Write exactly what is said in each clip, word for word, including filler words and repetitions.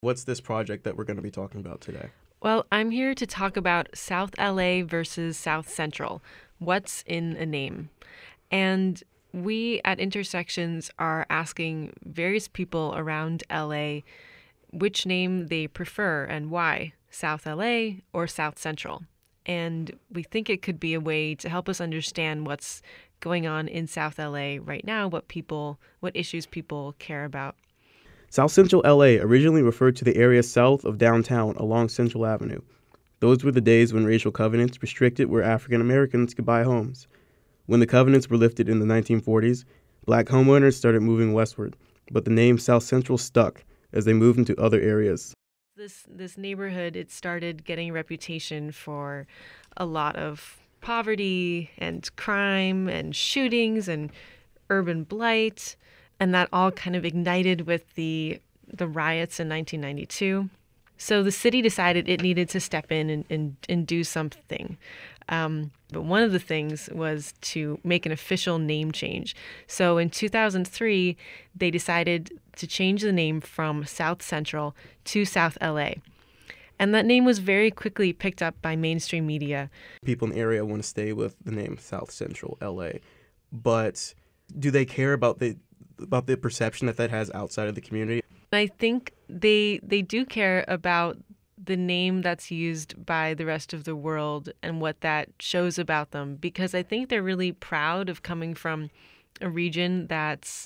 What's this project that we're going to be talking about today? Well, I'm here to talk about South L A versus South Central. What's in a name? And we at Intersections are asking various people around L A which name they prefer and why, South L A or South Central. And we think it could be a way to help us understand what's going on in South L A right now, what people, what issues people care about. South Central L A originally referred to the area south of downtown along Central Avenue. Those were the days when racial covenants restricted where African Americans could buy homes. When the covenants were lifted in the nineteen forties, black homeowners started moving westward, but the name South Central stuck as they moved into other areas. This this neighborhood, it started getting a reputation for a lot of poverty and crime and shootings and urban blight, and that all kind of ignited with the the riots in nineteen ninety-two. So the city decided it needed to step in and, and, and do something. Um, but one of the things was to make an official name change. So in two thousand three, they decided to change the name from South Central to South L A. And that name was very quickly picked up by mainstream media. People in the area want to stay with the name South Central L A, but do they care about the about the perception that that has outside of the community? I think they they do care about the name that's used by the rest of the world and what that shows about them, because I think they're really proud of coming from a region that's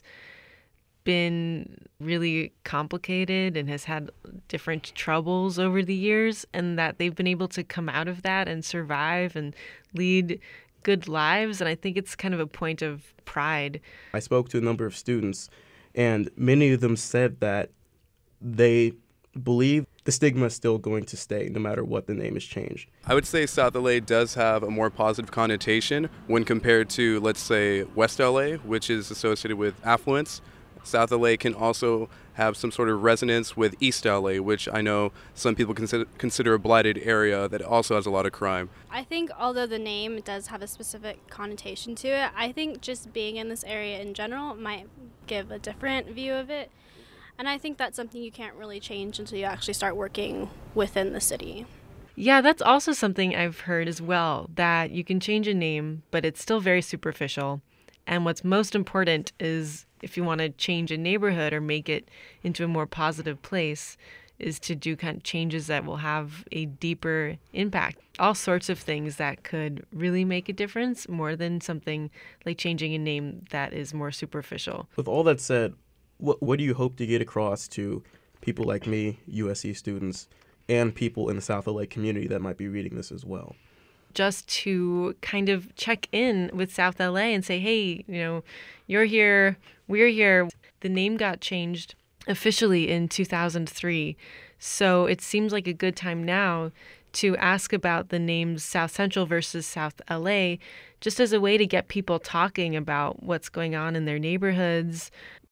been really complicated and has had different troubles over the years, and that they've been able to come out of that and survive and lead good lives. And I think it's kind of a point of pride. I spoke to a number of students, and many of them said that they believe the stigma is still going to stay no matter what the name is changed. I would say South L A does have a more positive connotation when compared to, let's say, West L A, which is associated with affluence. South L A can also have some sort of resonance with East L A, which I know some people consider, consider a blighted area that also has a lot of crime. I think although the name does have a specific connotation to it, I think just being in this area in general might give a different view of it. And I think that's something you can't really change until you actually start working within the city. Yeah, that's also something I've heard as well, that you can change a name, but it's still very superficial. And what's most important is if you want to change a neighborhood or make it into a more positive place, is to do kind of changes that will have a deeper impact. All sorts of things that could really make a difference, more than something like changing a name that is more superficial. With all that said, what, what do you hope to get across to people like me, U S C students, and people in the South L A community that might be reading this as well? Just to kind of check in with South L A and say, hey, you know, you're here, we're here. The name got changed officially in two thousand three. So it seems like a good time now to ask about the names South Central versus South L A, just as a way to get people talking about what's going on in their neighborhoods,